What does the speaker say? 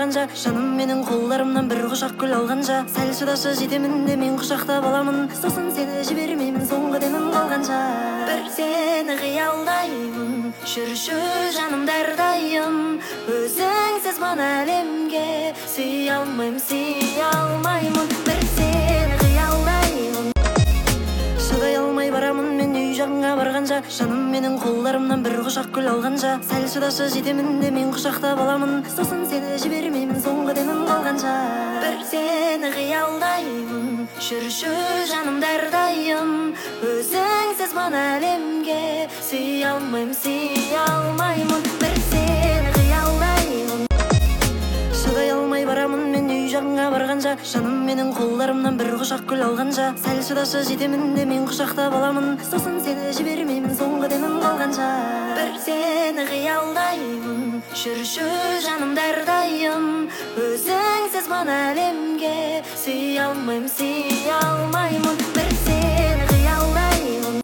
барғанша, жаным менің қолдарымнан бір құшақ гүл алғанша, сәл шыдашы жетемін де мен құшақтап аламын, сосын сені жібермеймін соңғы демім қалғанша. Бір сені қиялдаймын, жүрші жанымда әрдайым, өзіңсіз мына әлемге сүйе алмаймын. Бір сені қиялдаймын, шыдай алмай барамын мен үй жағыңа барғанша, жаным менің қолдарымнан бір құшақ гүл алғанша, сәл шыдашы жетемін де мен құшақтап аламын, сосын сені жібермеймін соңғы демім қалғанша. Бір сені қиялдаймын, жүрші жанымда әрдайым, өзіңсіз мына әлемге сүйе алмаймын. Бір сені қиялдаймын, шыдай алмай барамын мен үй жағыңа барғанша, жаным менің қолдарымнан бір құшақ гүл алғанша, сәл шыдашы жетемін де мен құшақтап аламын, сосын сені жібермеймін соңғы демім қалғанша. Бір сені қиялдаймын, жүрші жанымда әрдайым, өзіңсіз мына әлемге сүйе алмаймын.